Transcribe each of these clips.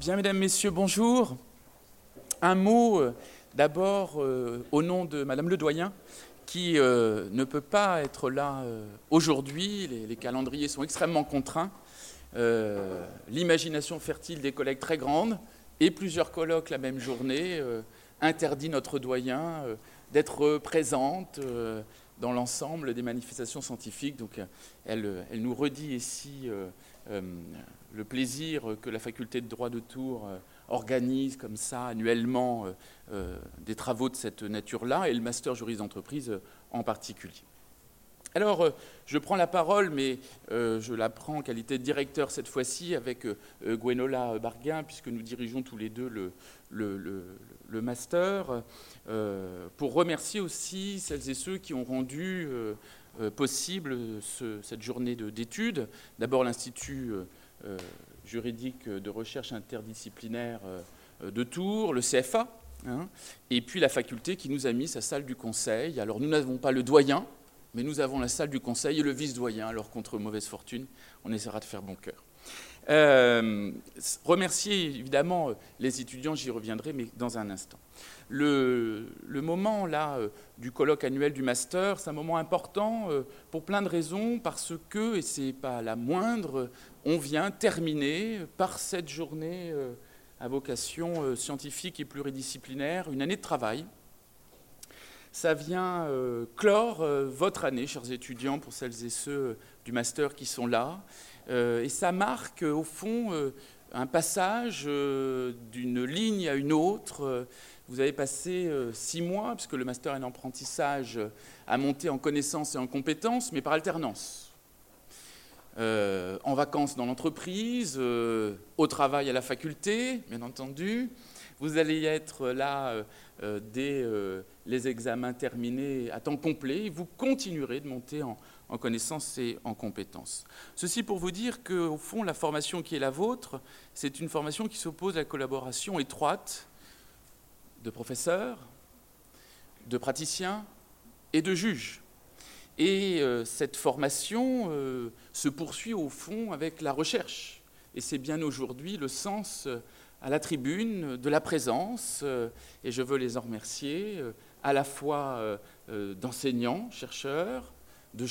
Bien, mesdames, messieurs, bonjour. Un mot d'abord au nom de Madame Le Doyen, qui ne peut pas être là aujourd'hui. Les calendriers sont extrêmement contraints. L'imagination fertile des collègues très grande et plusieurs colloques la même journée interdit notre doyen d'être présente dans l'ensemble des manifestations scientifiques. Donc elle nous redit ici le plaisir que la faculté de droit de Tours organise comme ça annuellement des travaux de cette nature-là, et le master juriste d'entreprise en particulier. Alors, je prends la parole, mais je la prends en qualité de directeur cette fois-ci avec Gwenola Barguin, puisque nous dirigeons tous les deux le master, pour remercier aussi celles et ceux qui ont rendu possible cette journée d'études. D'abord l'Institut juridique de recherche interdisciplinaire de Tours, le CFA, et puis la faculté qui nous a mis sa salle du conseil. Alors nous n'avons pas le doyen, mais nous avons la salle du conseil et le vice-doyen, alors contre mauvaise fortune, on essaiera de faire bon cœur. Remercier évidemment les étudiants, j'y reviendrai, mais dans un instant. Le moment là du colloque annuel du master, c'est un moment important pour plein de raisons, parce que, et c'est pas la moindre, on vient terminer par cette journée à vocation scientifique et pluridisciplinaire, une année de travail. Ça vient clore votre année, chers étudiants, pour celles et ceux du master qui sont là. Et ça marque, au fond, un passage d'une ligne à une autre. Vous avez passé 6 mois, puisque le master est un apprentissage à monter en connaissances et en compétences, mais par alternance. En vacances dans l'entreprise, au travail à la faculté, bien entendu. Vous allez y être là dès les examens terminés à temps complet. Et vous continuerez de monter en connaissances et en compétences. Ceci pour vous dire qu'au fond, la formation qui est la vôtre, c'est une formation qui s'oppose à la collaboration étroite de professeurs, de praticiens et de juges. Et cette formation se poursuit au fond avec la recherche. Et c'est bien aujourd'hui le sens à la tribune de la présence, et je veux les en remercier, à la fois d'enseignants, chercheurs, de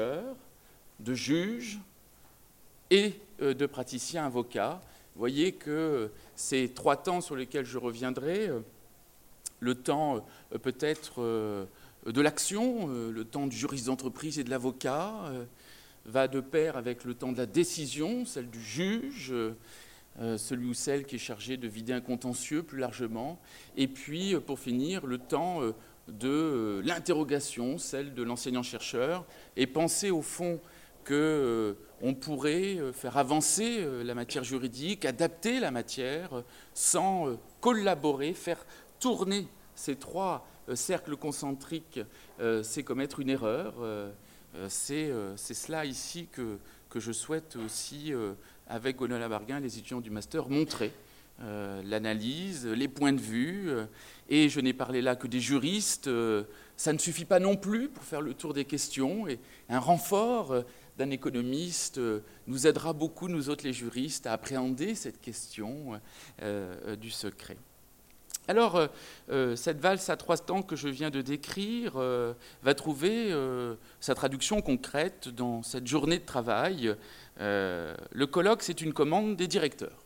juges et de praticiens avocats. Vous voyez que ces 3 temps sur lesquels je reviendrai, le temps peut-être de l'action, le temps du juriste d'entreprise et de l'avocat, va de pair avec le temps de la décision, celle du juge, celui ou celle qui est chargé de vider un contentieux plus largement, et puis pour finir le temps de l'interrogation, celle de l'enseignant-chercheur, et penser au fond qu'on pourrait faire avancer la matière juridique, adapter la matière, sans collaborer, faire tourner ces 3 cercles concentriques, c'est commettre une erreur. C'est cela ici que je souhaite aussi, avec Gwenola Barguin, les étudiants du master, montrer l'analyse, les points de vue. Et je n'ai parlé là que des juristes. Ça ne suffit pas non plus pour faire le tour des questions. Et un renfort d'un économiste nous aidera beaucoup, nous autres les juristes, à appréhender cette question du secret. Alors, cette valse à 3 temps que je viens de décrire va trouver sa traduction concrète dans cette journée de travail. Le colloque, c'est une commande des directeurs.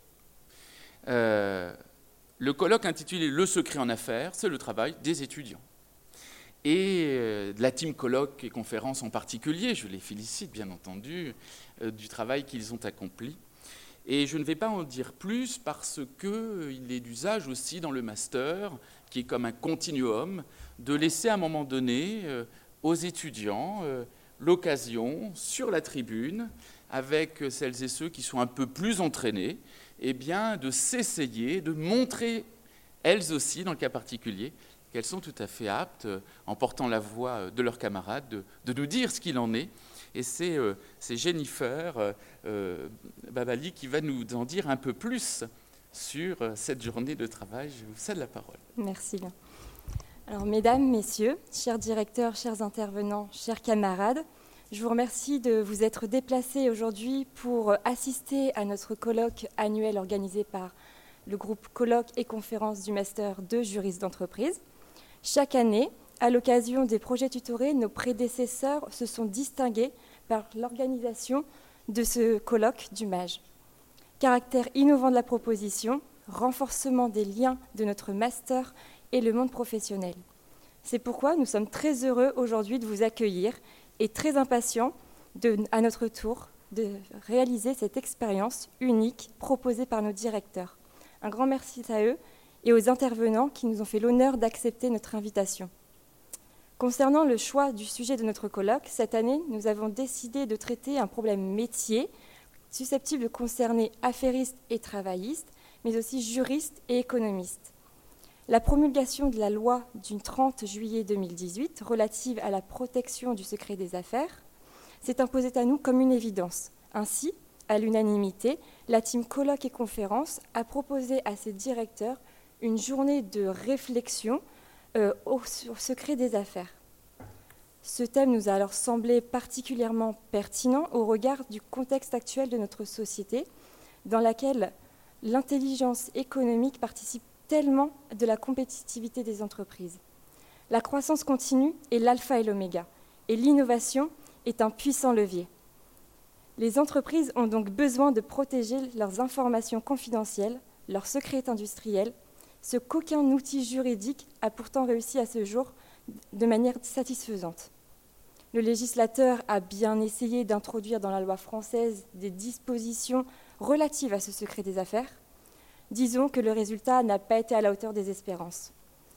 Le colloque intitulé « Le secret en affaires », c'est le travail des étudiants. Et de la team colloque et conférence en particulier, je les félicite bien entendu du travail qu'ils ont accompli. Et je ne vais pas en dire plus parce qu'il est d'usage aussi dans le master, qui est comme un continuum, de laisser à un moment donné aux étudiants l'occasion, sur la tribune, avec celles et ceux qui sont un peu plus entraînés, eh bien, de s'essayer, de montrer, elles aussi, dans le cas particulier, qu'elles sont tout à fait aptes, en portant la voix de leurs camarades, de nous dire ce qu'il en est. Et c'est Jennifer Babali qui va nous en dire un peu plus sur cette journée de travail. Je vous cède la parole. Merci bien. Alors, mesdames, messieurs, chers directeurs, chers intervenants, chers camarades, je vous remercie de vous être déplacés aujourd'hui pour assister à notre colloque annuel organisé par le groupe colloques et conférences du Master 2 juriste d'entreprise. Chaque année, à l'occasion des projets tutorés, nos prédécesseurs se sont distingués par l'organisation de ce colloque du MAJ. Caractère innovant de la proposition, renforcement des liens de notre master et le monde professionnel. C'est pourquoi nous sommes très heureux aujourd'hui de vous accueillir et très impatients à notre tour de réaliser cette expérience unique proposée par nos directeurs. Un grand merci à eux et aux intervenants qui nous ont fait l'honneur d'accepter notre invitation. Concernant le choix du sujet de notre colloque, cette année, nous avons décidé de traiter un problème métier susceptible de concerner affairistes et travaillistes, mais aussi juristes et économistes. La promulgation de la loi du 30 juillet 2018 relative à la protection du secret des affaires s'est imposée à nous comme une évidence. Ainsi, à l'unanimité, la team colloques et conférences a proposé à ses directeurs une journée de réflexion au secret des affaires. Ce thème nous a alors semblé particulièrement pertinent au regard du contexte actuel de notre société, dans laquelle l'intelligence économique participe tellement de la compétitivité des entreprises. La croissance continue est l'alpha et l'oméga, et l'innovation est un puissant levier. Les entreprises ont donc besoin de protéger leurs informations confidentielles, leurs secrets industriels, ce qu'aucun outil juridique a pourtant réussi à ce jour de manière satisfaisante. Le législateur a bien essayé d'introduire dans la loi française des dispositions relatives à ce secret des affaires. Disons que le résultat n'a pas été à la hauteur des espérances.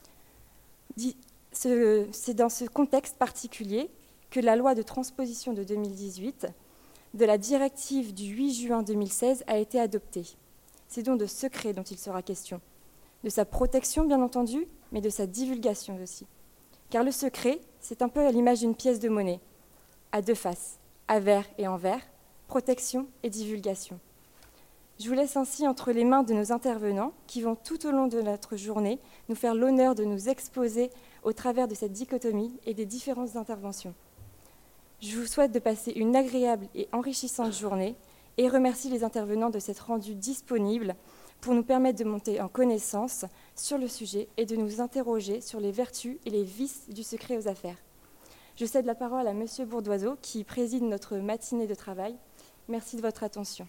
C'est dans ce contexte particulier que la loi de transposition de 2018 de la directive du 8 juin 2016 a été adoptée. C'est donc de secret dont il sera question. De sa protection, bien entendu, mais de sa divulgation aussi. Car le secret, c'est un peu à l'image d'une pièce de monnaie, à deux faces, avers et envers, protection et divulgation. Je vous laisse ainsi entre les mains de nos intervenants qui vont tout au long de notre journée nous faire l'honneur de nous exposer au travers de cette dichotomie et des différentes interventions. Je vous souhaite de passer une agréable et enrichissante journée et remercie les intervenants de s'être rendus disponibles pour nous permettre de monter en connaissance sur le sujet et de nous interroger sur les vertus et les vices du secret aux affaires. Je cède la parole à M. Bourdoiseau qui préside notre matinée de travail. Merci de votre attention.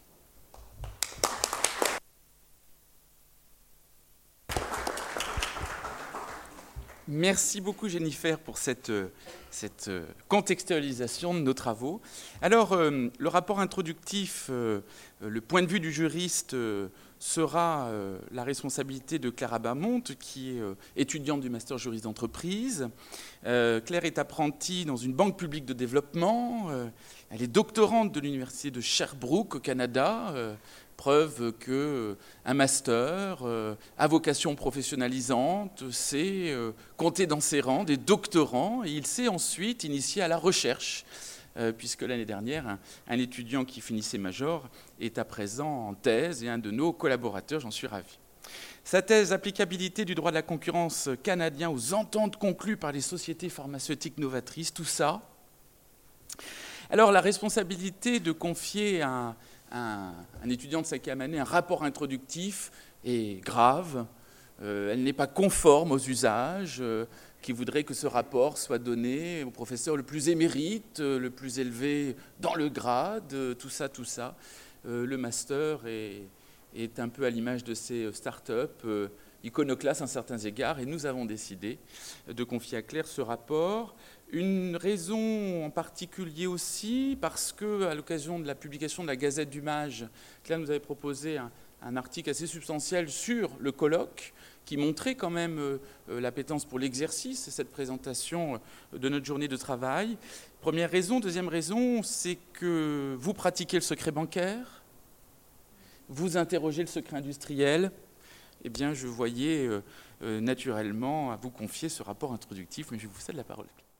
Merci beaucoup Jennifer pour cette contextualisation de nos travaux. Alors, le rapport introductif, le point de vue du juriste sera la responsabilité de Claire Abamonte, qui est étudiante du Master juriste d'entreprise. Claire est apprentie dans une banque publique de développement. Elle est doctorante de l'Université de Sherbrooke au Canada. Preuve qu'un master à vocation professionnalisante, c'est compter dans ses rangs des doctorants et il s'est ensuite initié à la recherche, puisque l'année dernière, un étudiant qui finissait major est à présent en thèse et un de nos collaborateurs, j'en suis ravi. Sa thèse « Applicabilité du droit de la concurrence canadien aux ententes conclues par les sociétés pharmaceutiques novatrices », tout ça. Alors la responsabilité de confier à un étudiant de 5e année un rapport introductif est grave. Elle n'est pas conforme aux usages qui voudraient que ce rapport soit donné au professeur le plus émérite, le plus élevé dans le grade, tout ça. Le master est un peu à l'image de ces start-up, iconoclastes à certains égards, et nous avons décidé de confier à Claire ce rapport. Une raison en particulier aussi, parce qu'à l'occasion de la publication de la Gazette du MAJ, Claire nous avait proposé un article assez substantiel sur le colloque, qui montrait quand même l'appétence pour l'exercice et cette présentation de notre journée de travail. Première raison. Deuxième raison, c'est que vous pratiquez le secret bancaire, vous interrogez le secret industriel. Eh bien, je voyais naturellement à vous confier ce rapport introductif, mais je vous cède la parole.